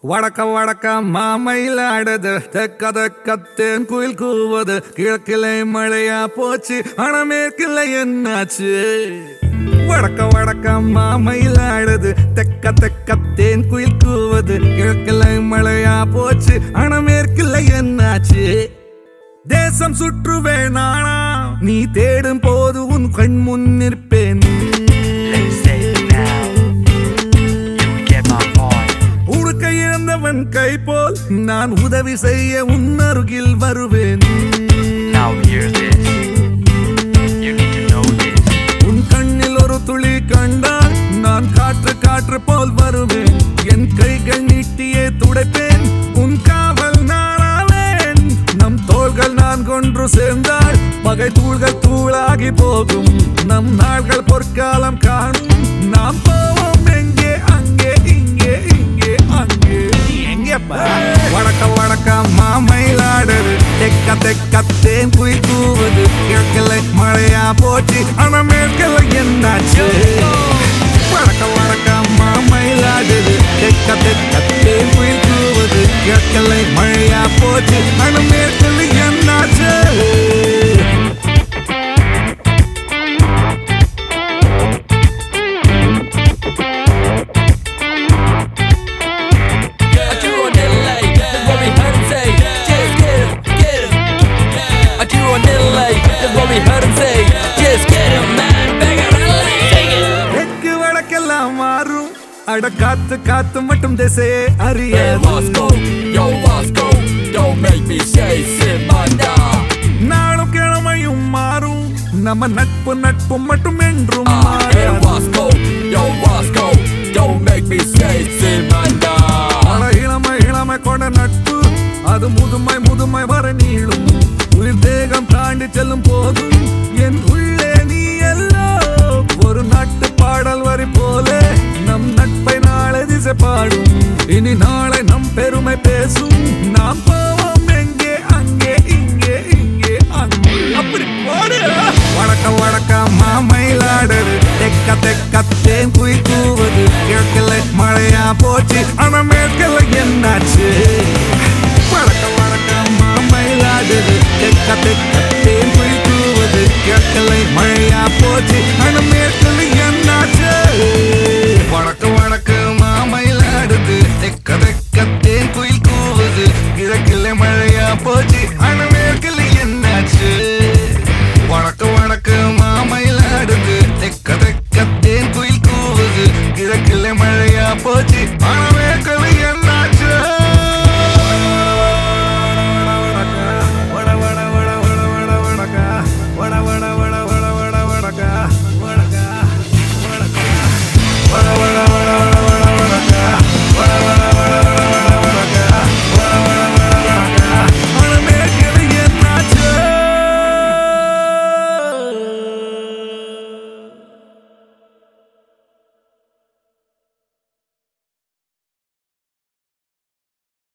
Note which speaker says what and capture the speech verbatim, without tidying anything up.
Speaker 1: வடக்க வடக்க மாமயிலாடுது தெக்க தெக்கத்தேன் குயில் கூவது கிழக்கிளை மழையா போச்சு ஆனா மேற்கில்லை என்னாச்சு வடக்க வடக்க மாமயிலாடுது தெக்க தெக்கத்தேன் குயில் கூவது கிழக்கிளை மழையா போச்சு ஆனா மேற்கில்லை என்னாச்சு தேசம் சுற்றுவேன் நானா நீ தேடும் போது உன் கண் முன் நிற்பேன் கை போல் நான் உதவி செய்ய உன் அருகில் வருவேன் உன் கண்ணில் ஒரு துளி கண்டால் நான் காற்று காற்று போல் வருவேன் என் கைகள் நீட்டியே துடைப்பேன் உன் காவல் நாளாவேன் நம் தோள்கள் நான் கொன்று சேர்ந்தால் பகை தூள்கள் தூளாகி போகும் நம் நாள்கள் பொற்காலம் காணும் நாம் போவோம் எங்கே அங்கே இங்கே இங்கே அங்கே வடக்க வடக்க மாமயிலாடுது தெக்க தெக்கத்தேன் குயில் கூவது கிழக்கில்லை மழையா போச்சு ஆனா மேற்கில்லை என்னாச்சு வடக்க வடக்க மாமயிலாடுது தெக்க தெக்கத்தேன் குயில் கூவது கிழக்கில்லை மழையா போச்சு ஆனா மேற்கில்லை என்னாச்சு அட காத்து காத்து மட்டும் திசையே அறியாது நாளும் கிழமையும் மாறும் நம்ம நட்பு நட்பு மட்டும் என்றும் இளமை இளமை கொண்ட நட்பு அது முதுமை முதுமை வர நீளும் உயிர் தேகம் தாண்டி செல்லும் போதும் என் உள்ளே நீ எல்லோ ஒரு நாட்டு பாடல் வரி போலே நம் நட்பை நாளை திசை பாடும் இனி நாளை நம் பெருமை பேசும் நாம் போவோம் எங்கே அங்கே இங்கே இங்கே அங்கே அப்படி வடக்க வடக்க மாமயிலாடுது தெக்க தெக்கத்தேன் குயில் கூவது கிழக்கில்லை மழையா போச்சு ஆனா மேற்கில்லை என்னாச்சு வடக்க வடக்க மாமயிலாடுது தெக்க தெக்கத்தேன் குயில் கூவது கிழக்கில்லை மழையா போச்சு ஆனா